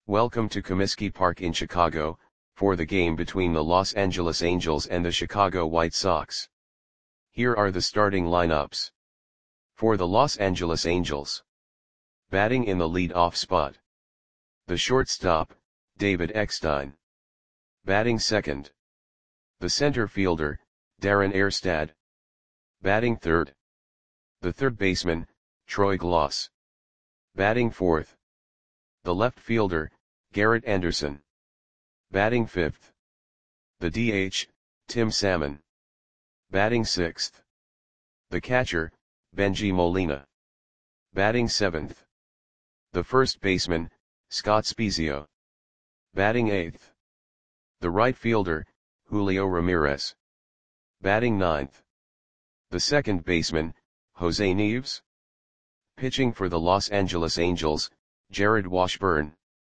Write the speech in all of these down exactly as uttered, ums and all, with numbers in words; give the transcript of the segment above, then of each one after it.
Welcome to Comiskey Park in Chicago, for the game between the Los Angeles Angels and the Chicago White Sox. Here are the starting lineups. For the Los Angeles Angels. Batting in the lead-off spot. The shortstop, David Eckstein. Batting second. The center fielder, Darren Erstad. Batting third. The third baseman, Troy Glaus. Batting fourth. The left fielder, Garrett Anderson. Batting fifth. The D H, Tim Salmon. Batting sixth. The catcher, Bengie Molina. Batting seventh. The first baseman, Scott Spiezio. Batting eighth. The right fielder, Julio Ramirez. Batting ninth. The second baseman, Jose Nieves. Pitching for the Los Angeles Angels, Jared Washburn.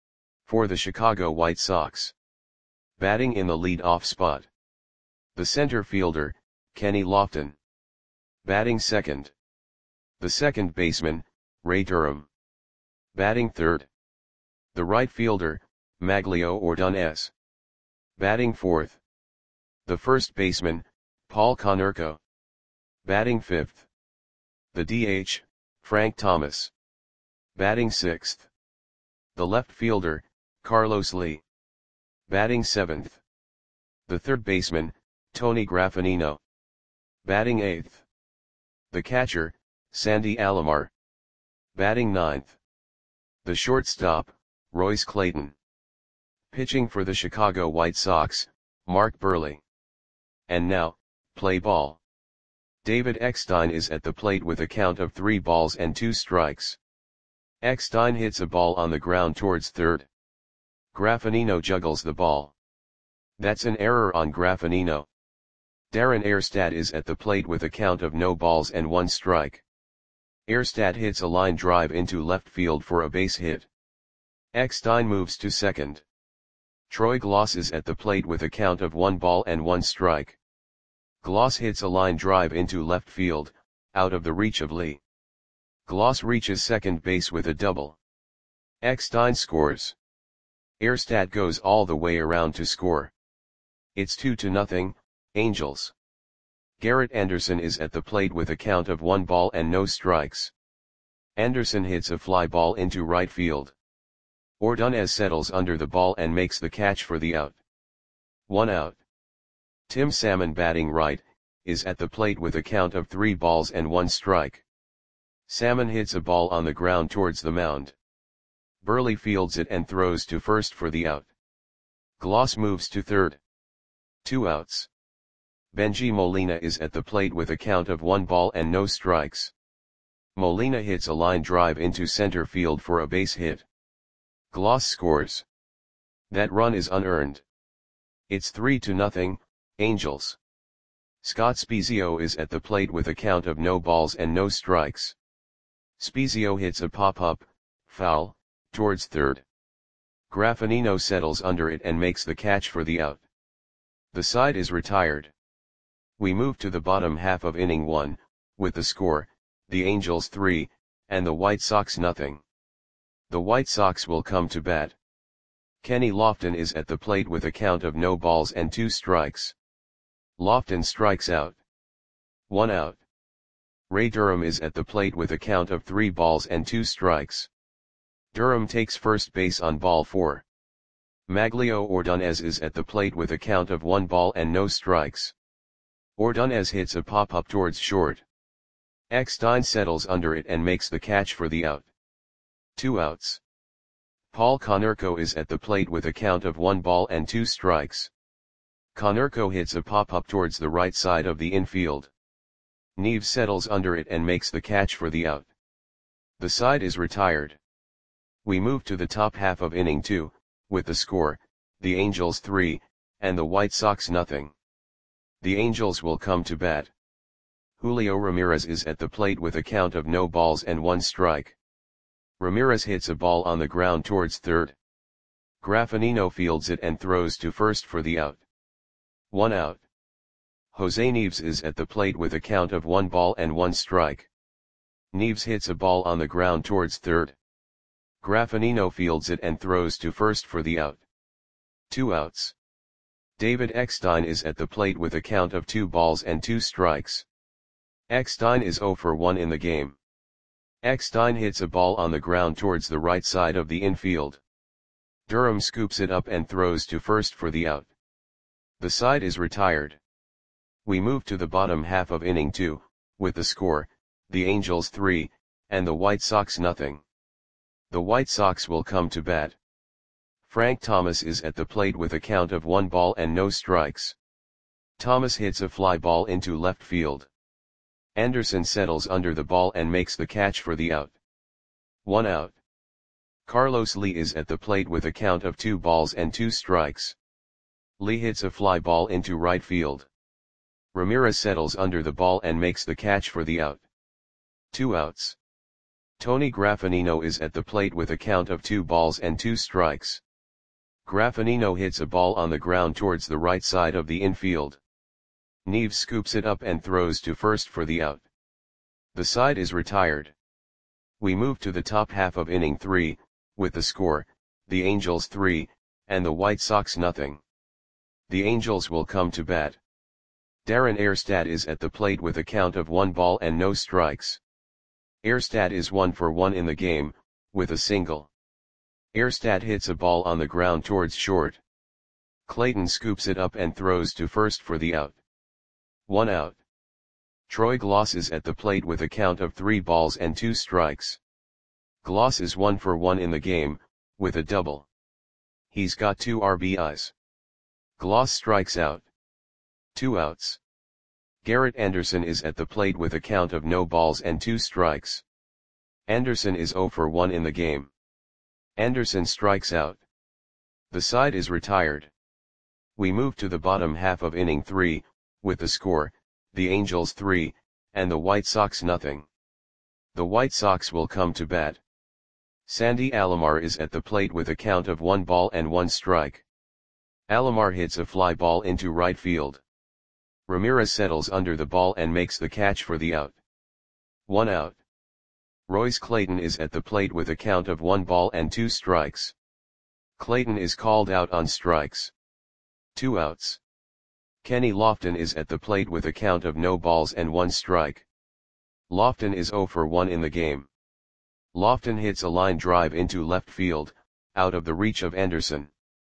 For the Chicago White Sox. Batting in the lead-off spot. The center fielder, Kenny Lofton. Batting second. The second baseman, Ray Durham. Batting third. The right fielder, Maglio Ordonez. Batting fourth. The first baseman, Paul Konerko. Batting fifth. The D H, Frank Thomas. Batting sixth. The left fielder, Carlos Lee. Batting seventh. The third baseman, Tony Graffanino. Batting eighth. The catcher, Sandy Alomar. Batting ninth. The shortstop, Royce Clayton. Pitching for the Chicago White Sox, Mark Buehrle. And now, play ball. David Eckstein is at the plate with a count of three balls and two strikes. Eckstein hits a ball on the ground towards third. Graffanino juggles the ball. That's an error on Graffanino. Darren Erstad is at the plate with a count of no balls and one strike. Erstad hits a line drive into left field for a base hit. Eckstein moves to second. Troy Glaus is at the plate with a count of one ball and one strike. Glaus hits a line drive into left field, out of the reach of Lee. Glaus reaches second base with a double. Eckstein scores. Erstad goes all the way around to score. It's two to nothing, Angels. Garrett Anderson is at the plate with a count of one ball and no strikes. Anderson hits a fly ball into right field. Ordonez settles under the ball and makes the catch for the out. One out. Tim Salmon, batting right, is at the plate with a count of three balls and one strike. Salmon hits a ball on the ground towards the mound. Buehrle fields it and throws to first for the out. Glaus moves to third. Two outs. Bengie Molina is at the plate with a count of one ball and no strikes. Molina hits a line drive into center field for a base hit. Glaus scores. That run is unearned. It's three to nothing, Angels. Scott Spiezio is at the plate with a count of no balls and no strikes. Spiezio hits a pop-up, foul, towards third. Graffanino settles under it and makes the catch for the out. The side is retired. We move to the bottom half of inning one, with the score, the Angels three, and the White Sox nothing. The White Sox will come to bat. Kenny Lofton is at the plate with a count of no balls and two strikes. Lofton strikes out. One out. Ray Durham is at the plate with a count of three balls and two strikes. Durham takes first base on ball four. Maglio Ordonez is at the plate with a count of one ball and no strikes. Ordonez hits a pop-up towards short. Eckstein settles under it and makes the catch for the out. Two outs. Paul Konerko is at the plate with a count of one ball and two strikes. Konerko hits a pop-up towards the right side of the infield. Nieves settles under it and makes the catch for the out. The side is retired. We move to the top half of inning two, with the score, the Angels three, and the White Sox nothing. The Angels will come to bat. Julio Ramirez is at the plate with a count of no balls and one strike. Ramirez hits a ball on the ground towards third. Graffanino fields it and throws to first for the out. One out. Jose Nieves is at the plate with a count of one ball and one strike. Nieves hits a ball on the ground towards third. Graffinino fields it and throws to first for the out. Two outs. David Eckstein is at the plate with a count of two balls and two strikes. Eckstein is zero for one in the game. Eckstein hits a ball on the ground towards the right side of the infield. Durham scoops it up and throws to first for the out. The side is retired. We move to the bottom half of inning two, with the score, the Angels three, and the White Sox nothing. The White Sox will come to bat. Frank Thomas is at the plate with a count of one ball and no strikes. Thomas hits a fly ball into left field. Anderson settles under the ball and makes the catch for the out. One out. Carlos Lee is at the plate with a count of two balls and two strikes. Lee hits a fly ball into right field. Ramirez settles under the ball and makes the catch for the out. Two outs. Tony Graffinino is at the plate with a count of two balls and two strikes. Graffinino hits a ball on the ground towards the right side of the infield. Neves scoops it up and throws to first for the out. The side is retired. We move to the top half of inning three, with the score, the Angels three, and the White Sox nothing. The Angels will come to bat. Darren Erstad is at the plate with a count of one ball and no strikes. Erstad is one for one in the game, with a single. Erstad hits a ball on the ground towards short. Clayton scoops it up and throws to first for the out. One out. Troy Gloss is at the plate with a count of three balls and two strikes. Gloss is one for one in the game, with a double. He's got two R B Is. Gloss strikes out. Two outs. Garrett Anderson is at the plate with a count of no balls and two strikes. Anderson is zero for one in the game. Anderson strikes out. The side is retired. We move to the bottom half of inning three, with the score, the Angels three, and the White Sox nothing. The White Sox will come to bat. Sandy Alomar is at the plate with a count of one ball and one strike. Alomar hits a fly ball into right field. Ramirez settles under the ball and makes the catch for the out. One out. Royce Clayton is at the plate with a count of one ball and two strikes. Clayton is called out on strikes. Two outs. Kenny Lofton is at the plate with a count of no balls and one strike. Lofton is zero for one in the game. Lofton hits a line drive into left field, out of the reach of Anderson.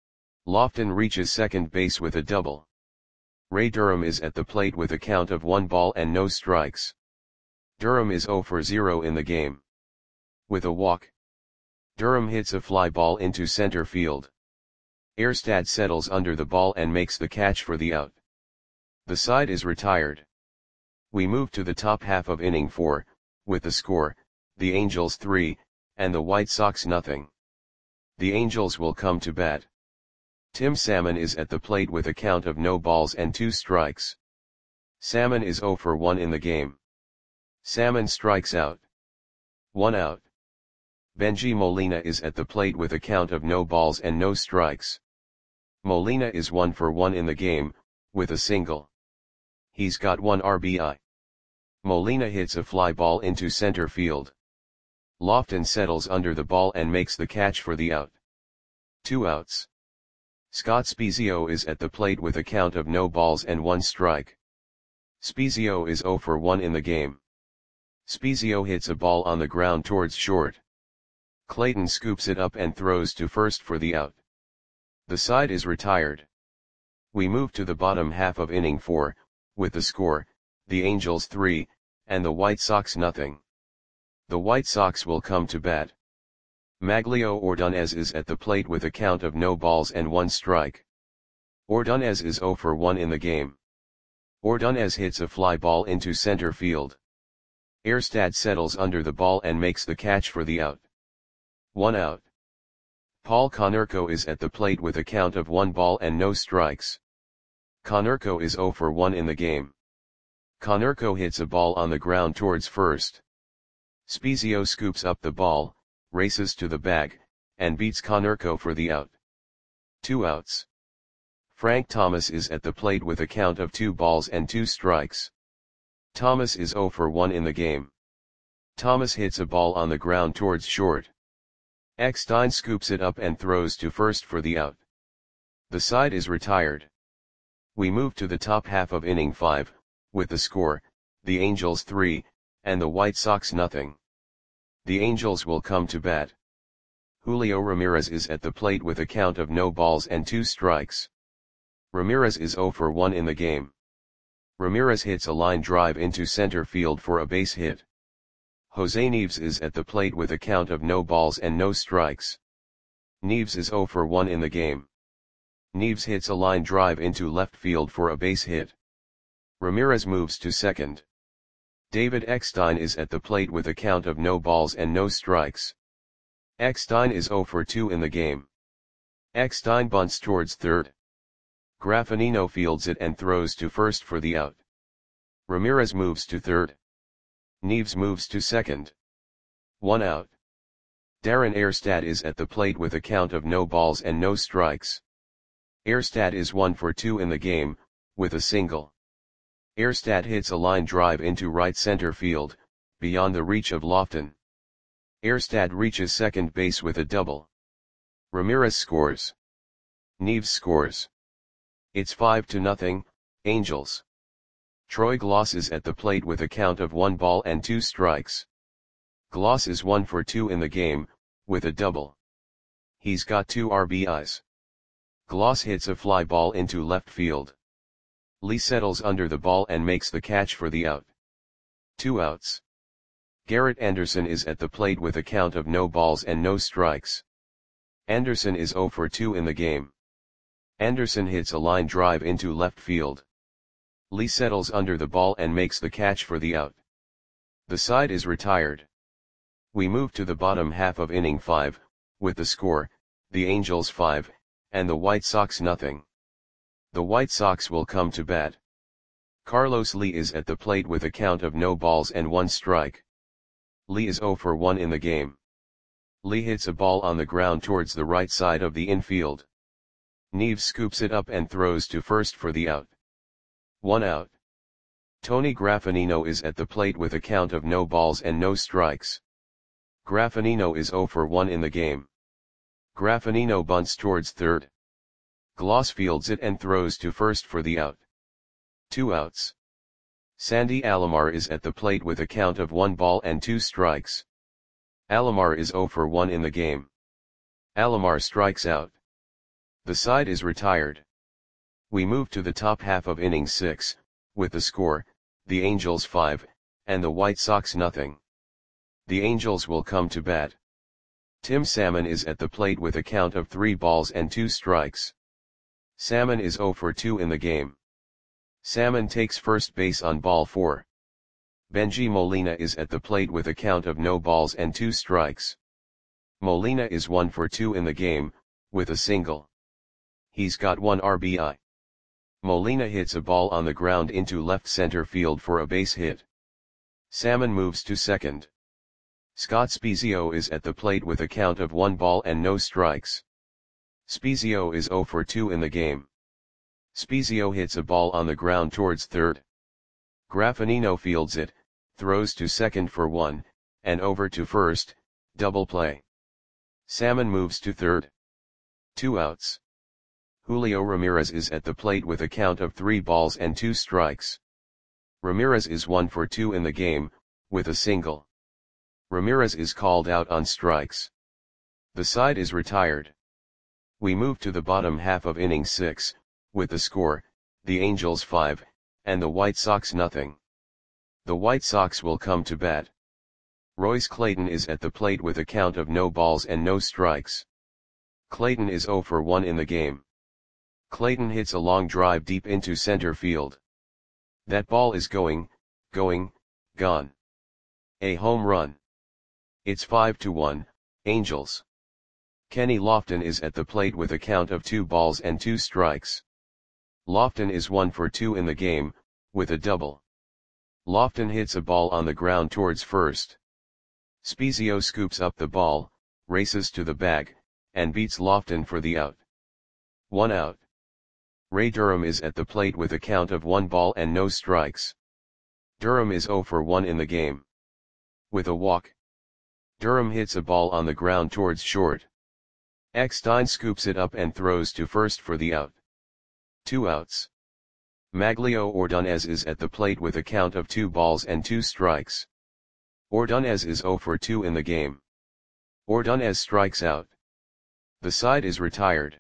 Lofton reaches second base with a double. Ray Durham is at the plate with a count of one ball and no strikes. Durham is zero for zero in the game. With a walk. Durham hits a fly ball into center field. Erstad settles under the ball and makes the catch for the out. The side is retired. We move to the top half of inning four, with the score, the Angels three, and the White Sox nothing. The Angels will come to bat. Tim Salmon is at the plate with a count of no balls and two strikes. Salmon is zero for one in the game. Salmon strikes out. One out. Benji Molina is at the plate with a count of no balls and no strikes. Molina is one for one in the game, with a single. He's got one R B I. Molina hits a fly ball into center field. Lofton settles under the ball and makes the catch for the out. Two outs. Scott Spiezio is at the plate with a count of no balls and one strike. Spiezio is zero for one in the game. Spiezio hits a ball on the ground towards short. Clayton scoops it up and throws to first for the out. The side is retired. We move to the bottom half of inning four, with the score, the Angels three, and the White Sox nothing. The White Sox will come to bat. Maglio Ordonez is at the plate with a count of no balls and one strike. Ordonez is zero for one in the game. Ordonez hits a fly ball into center field. Erstad settles under the ball and makes the catch for the out. One out. Paul Konerko is at the plate with a count of one ball and no strikes. Konerko is zero for one in the game. Konerko hits a ball on the ground towards first. Spiezio scoops up the ball, races to the bag, and beats Konerko for the out. Two outs. Frank Thomas is at the plate with a count of two balls and two strikes. Thomas is zero for one in the game. Thomas hits a ball on the ground towards short. Eckstein scoops it up and throws to first for the out. The side is retired. We move to the top half of inning five, with the score, the Angels three, and the White Sox nothing. The Angels will come to bat. Julio Ramirez is at the plate with a count of no balls and two strikes. Ramirez is zero for one in the game. Ramirez hits a line drive into center field for a base hit. Jose Neves is at the plate with a count of no balls and no strikes. Neves is zero for one in the game. Neves hits a line drive into left field for a base hit. Ramirez moves to second. David Eckstein is at the plate with a count of no balls and no strikes. Eckstein is zero for two in the game. Eckstein bunts towards third. Graffinino fields it and throws to first for the out. Ramirez moves to third. Neves moves to second. One out. Darren Erstad is at the plate with a count of no balls and no strikes. Erstad is one for two in the game, with a single. Erstad hits a line drive into right center field, beyond the reach of Lofton. Erstad reaches second base with a double. Ramirez scores. Neves scores. It's five to nothing, Angels. Troy Glaus is at the plate with a count of one ball and two strikes. Glaus is one for two in the game, with a double. He's got two R B Is. Glaus hits a fly ball into left field. Lee settles under the ball and makes the catch for the out. Two outs. Garrett Anderson is at the plate with a count of no balls and no strikes. Anderson is zero for two in the game. Anderson hits a line drive into left field. Lee settles under the ball and makes the catch for the out. The side is retired. We move to the bottom half of inning five, with the score, the Angels five, and the White Sox nothing. The White Sox will come to bat. Carlos Lee is at the plate with a count of no balls and one strike. Lee is zero for one in the game. Lee hits a ball on the ground towards the right side of the infield. Neves scoops it up and throws to first for the out. One out. Tony Graffinino is at the plate with a count of no balls and no strikes. Graffinino is zero for one in the game. Graffinino bunts towards third. Glaus fields it and throws to first for the out. Two outs. Sandy Alomar is at the plate with a count of one ball and two strikes. Alomar is zero for one in the game. Alomar strikes out. The side is retired. We move to the top half of inning six, with the score, the Angels five, and the White Sox nothing. The Angels will come to bat. Tim Salmon is at the plate with a count of three balls and two strikes. Salmon is zero for two in the game. Salmon takes first base on ball four. Benji Molina is at the plate with a count of no balls and two strikes. Molina is one for two in the game, with a single. He's got one R B I. Molina hits a ball on the ground into left center field for a base hit. Salmon moves to second. Scott Spiezio is at the plate with a count of one ball and no strikes. Spiezio is zero for two in the game. Spiezio hits a ball on the ground towards third. Graffinino fields it, throws to second for one, and over to first, double play. Salmon moves to third. Two outs. Julio Ramirez is at the plate with a count of three balls and two strikes. Ramirez is one for two in the game, with a single. Ramirez is called out on strikes. The side is retired. We move to the bottom half of inning six, with the score, the Angels five, and the White Sox nothing. The White Sox will come to bat. Royce Clayton is at the plate with a count of no balls and no strikes. Clayton is zero for one in the game. Clayton hits a long drive deep into center field. That ball is going, going, gone. A home run. It's five to one, Angels. Kenny Lofton is at the plate with a count of two balls and two strikes. Lofton is one for two in the game, with a double. Lofton hits a ball on the ground towards first. Spiezio scoops up the ball, races to the bag, and beats Lofton for the out. One out. Ray Durham is at the plate with a count of one ball and no strikes. Durham is zero for one in the game. With a walk. Durham hits a ball on the ground towards short. Eckstein scoops it up and throws to first for the out. Two outs. Maglio Ordonez is at the plate with a count of two balls and two strikes. Ordonez is zero for two in the game. Ordonez strikes out. The side is retired.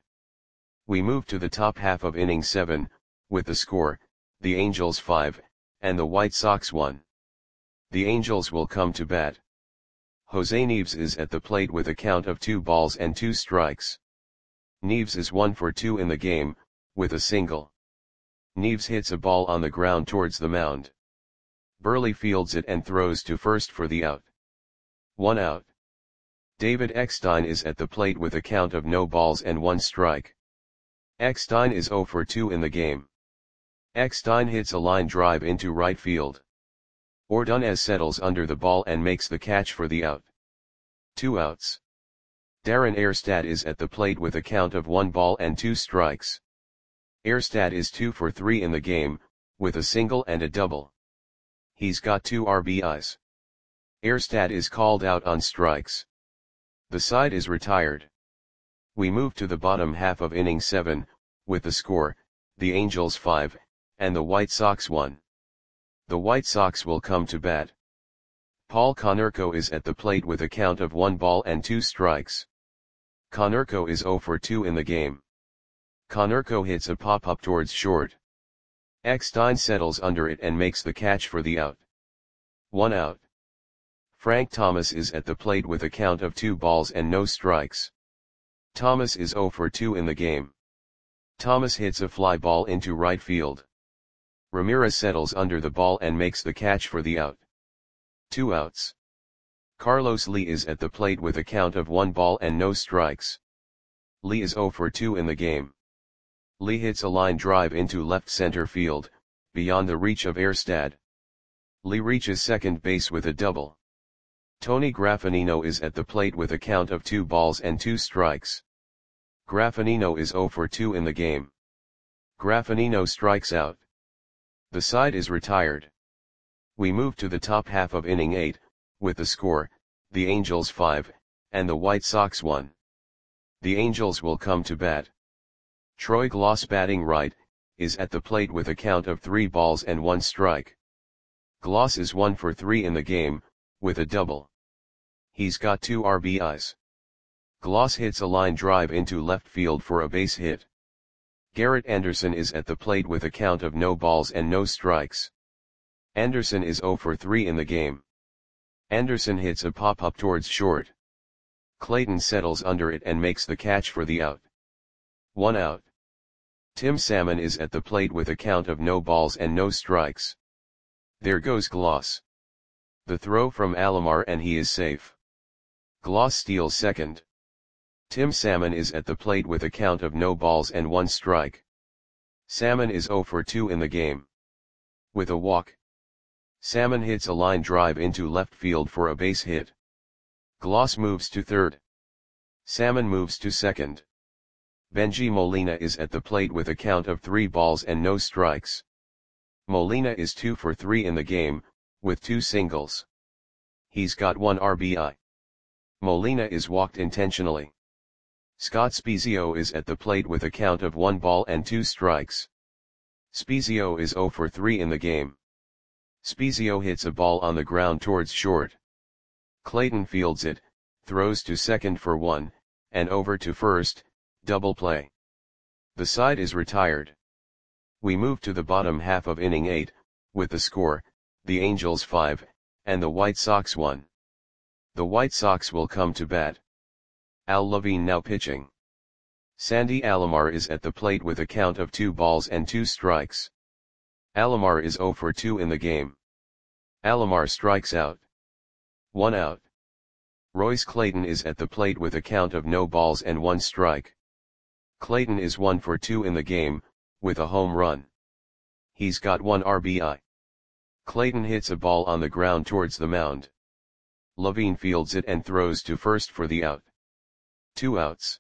We move to the top half of inning seven, with the score, the Angels five, and the White Sox one. The Angels will come to bat. Jose Neves is at the plate with a count of two balls and two strikes. Neves is one for two in the game, with a single. Neves hits a ball on the ground towards the mound. Burley fields it and throws to first for the out. One out. David Eckstein is at the plate with a count of no balls and one strike. Eckstein is zero for two in the game. Eckstein hits a line drive into right field. Ordonez settles under the ball and makes the catch for the out. Two outs. Darren Erstad is at the plate with a count of one ball and two strikes. Erstad is two for three in the game, with a single and a double. He's got two R B Is. Erstad is called out on strikes. The side is retired. We move to the bottom half of inning seven, with the score, the Angels five, and the White Sox one. The White Sox will come to bat. Paul Konerko is at the plate with a count of one ball and two strikes. Konerko is zero for two in the game. Konerko hits a pop-up towards short. Eckstein settles under it and makes the catch for the out. One out. Frank Thomas is at the plate with a count of two balls and no strikes. Thomas is zero for two in the game. Thomas hits a fly ball into right field. Ramirez settles under the ball and makes the catch for the out. Two outs. Carlos Lee is at the plate with a count of one ball and no strikes. Lee is zero for two in the game. Lee hits a line drive into left center field, beyond the reach of Erstad. Lee reaches second base with a double. Tony Graffinino is at the plate with a count of two balls and two strikes. Graffinino is zero for two in the game. Graffinino strikes out. The side is retired. We move to the top half of inning eight, with the score, the Angels five, and the White Sox one. The Angels will come to bat. Troy Glaus, batting right, is at the plate with a count of three balls and one strike. Glaus is one for three in the game, with a double. He's got two R B Is. Glaus hits a line drive into left field for a base hit. Garrett Anderson is at the plate with a count of no balls and no strikes. Anderson is zero for three in the game. Anderson hits a pop-up towards short. Clayton settles under it and makes the catch for the out. One out. Tim Salmon is at the plate with a count of no balls and no strikes. There goes Glaus. The throw from Alomar and he is safe. Glaus steals second. Tim Salmon is at the plate with a count of no balls and one strike. Salmon is zero for two in the game. With a walk. Salmon hits a line drive into left field for a base hit. Glaus moves to third. Salmon moves to second. Benji Molina is at the plate with a count of three balls and no strikes. Molina is two for three in the game, with two singles. He's got one R B I. Molina is walked intentionally. Scott Spiezio is at the plate with a count of one ball and two strikes. Spiezio is zero for three in the game. Spiezio hits a ball on the ground towards short. Clayton fields it, throws to second for one, and over to first, double play. The side is retired. We move to the bottom half of inning eight, with the score, the Angels five, and the White Sox one. The White Sox will come to bat. Al Levine now pitching. Sandy Alomar is at the plate with a count of two balls and two strikes. Alomar is zero for two in the game. Alomar strikes out. One out. Royce Clayton is at the plate with a count of no balls and one strike. Clayton is one for two in the game, with a home run. He's got one R B I. Clayton hits a ball on the ground towards the mound. Levine fields it and throws to first for the out. Two outs.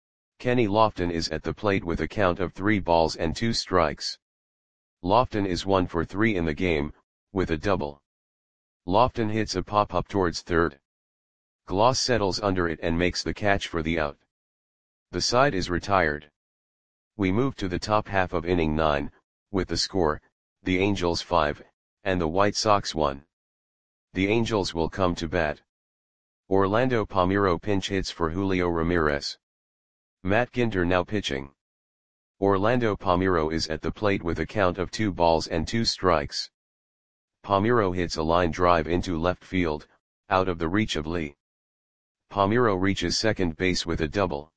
Kenny Lofton is at the plate with a count of three balls and two strikes. Lofton is one for three in the game, with a double. Lofton hits a pop-up towards third. Gloss settles under it and makes the catch for the out. The side is retired. We move to the top half of inning nine, with the score, the Angels five, and the White Sox one. The Angels will come to bat. Orlando Palmeiro pinch hits for Julio Ramirez. Matt Ginter now pitching. Orlando Palmeiro is at the plate with a count of two balls and two strikes. Palmeiro hits a line drive into left field, out of the reach of Lee. Palmeiro reaches second base with a double.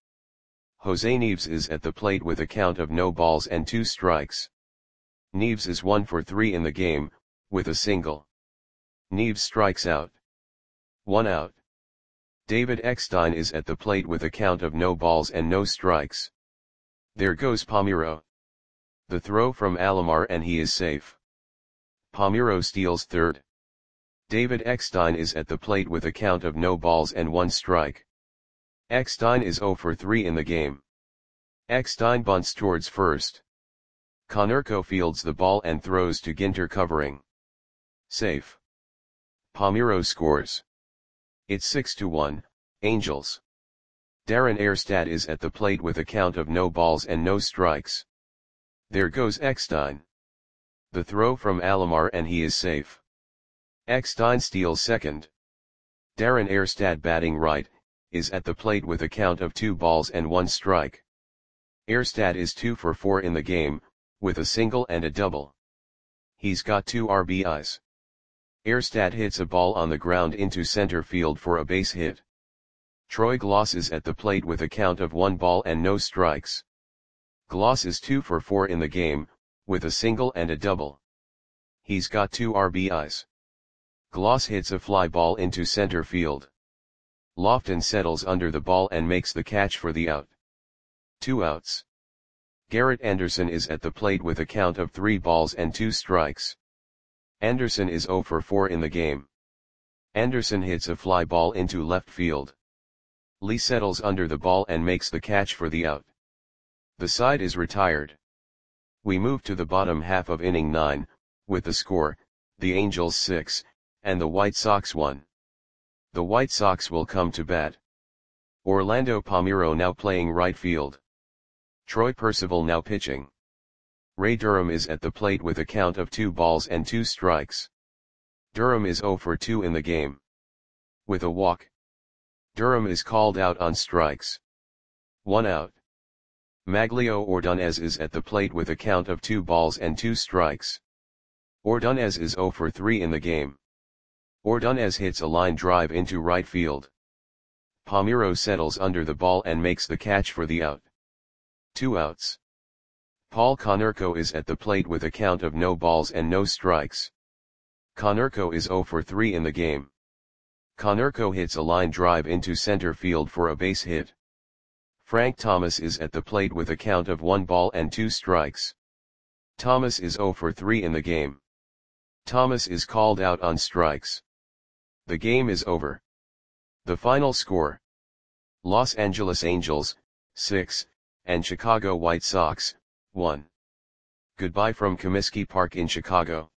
Jose Neves is at the plate with a count of no balls and two strikes. Neves is one for three in the game, with a single. Neves strikes out. One out. David Eckstein is at the plate with a count of no balls and no strikes. There goes Palmeiro. The throw from Alomar and he is safe. Palmeiro steals third. David Eckstein is at the plate with a count of no balls and one strike. Eckstein is zero for three in the game. Eckstein bunts towards first. Konerko fields the ball and throws to Ginter covering. Safe. Palmeiro scores. It's six to one, Angels. Darren Erstad is at the plate with a count of no balls and no strikes. There goes Eckstein. The throw from Alomar and he is safe. Eckstein steals second. Darren Erstad batting right, is at the plate with a count of two balls and one strike. Erstad is two for four in the game, with a single and a double. He's got two R B Is. Erstad hits a ball on the ground into center field for a base hit. Troy Gloss is at the plate with a count of one ball and no strikes. Gloss is two for four in the game, with a single and a double. He's got two R B Is. Gloss hits a fly ball into center field. Lofton settles under the ball and makes the catch for the out. Two outs. Garrett Anderson is at the plate with a count of three balls and two strikes. Anderson is zero for four in the game. Anderson hits a fly ball into left field. Lee settles under the ball and makes the catch for the out. The side is retired. We move to the bottom half of inning nine, with the score, the Angels six, and the White Sox one. The White Sox will come to bat. Orlando Palmeiro now playing right field. Troy Percival now pitching. Ray Durham is at the plate with a count of two balls and two strikes. Durham is zero for two in the game. With a walk. Durham is called out on strikes. One out. Maglio Ordonez is at the plate with a count of two balls and two strikes. Ordonez is zero for three in the game. Ordonez hits a line drive into right field. Palmeiro settles under the ball and makes the catch for the out. Two outs. Paul Konerko is at the plate with a count of no balls and no strikes. Konerko is zero for three in the game. Konerko hits a line drive into center field for a base hit. Frank Thomas is at the plate with a count of one ball and two strikes. Thomas is zero for three in the game. Thomas is called out on strikes. The game is over. The final score: Los Angeles Angels, six, and Chicago White Sox, one. Goodbye from Comiskey Park in Chicago.